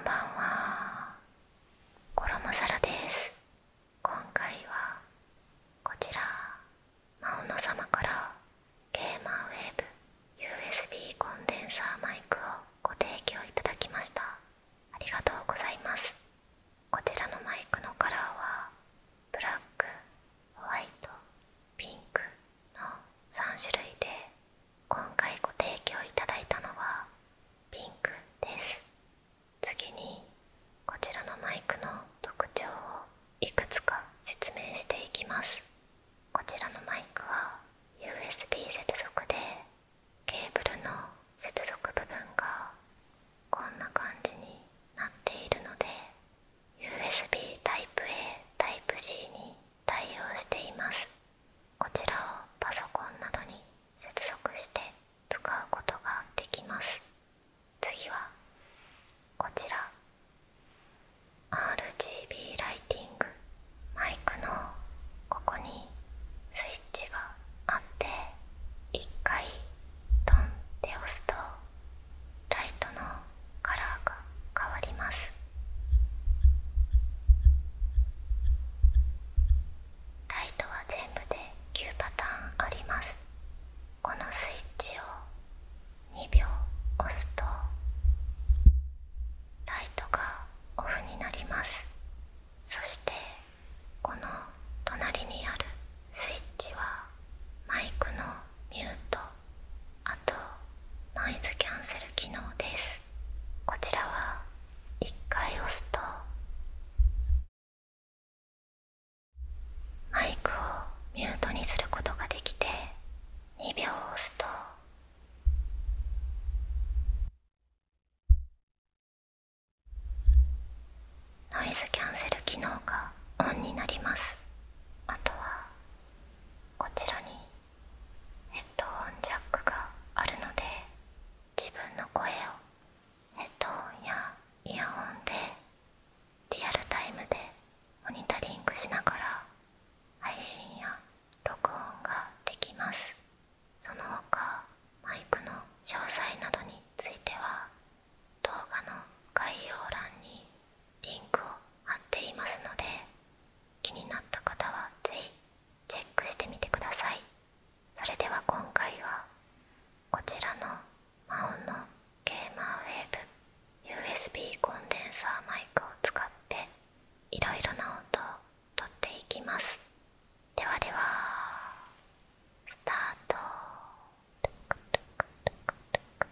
んばんは。衣皿です。今回はこちら、マオノ様からゲーマーウェーブ USB コンデンサーマイクをご提供いただきました。ありがとうございます。こちらのマイクのカラーはブラック、ホワイト、ピンクの3種類で、今回ご提供いただいたのはピンクです。次にこちらのマイクの特徴をいくつか説明していきます。こちらのマイクは USB 接続で、ケーブルの接続部分がこんな感じになっているので、 USB Type-A Type-C に対応しています。こちらをパソコンなどに接続して使うことができます。次はこちら、 RGB ライティング。マイクのここにスイッチがあって、1回トンって押すとライトのカラーが変わります。ライトは全部で9パターンあります。このスイッチを2秒押すとライトがオフになります。そしてこの隣にあるスイッチはマイクのミュート、あとノイズキャンセル機能です。こちらは1回押すとマイクをミュートにすることができて、2秒押すとノイズキャンセル機能がオンになります。あとはこちらにヘッドホンジャックがあるので、自分の声をヘッドホンやイヤホンでリアルタイムでモニタリングしながら配信や録音ができます。その他マイクの詳細などについては動画の概要欄にリンクを貼っていますので、気になった方はぜひチェックしてみてください。それでは今回はこちらのマオンのゲーマーウェーブ USB コンデンサーマイクを使っていろいろな音をとっていきます。ではではスタート。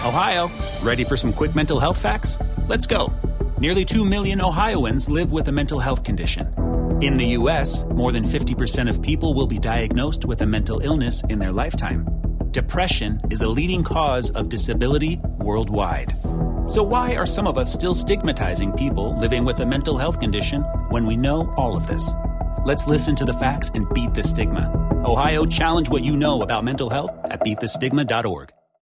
Ohio, ready for some quick mental health facts? Let's go. Nearly 2 million Ohioans live with a mental health condition. In the U.S., more than 50% of people will be diagnosed with a mental illness in their lifetime. Depression is a leading cause of disability worldwide. So why are some of us still stigmatizing people living with a mental health condition when we know all of this? Let's listen to the facts and beat the stigma. Ohio, challenge what you know about mental health at beatthestigma.org.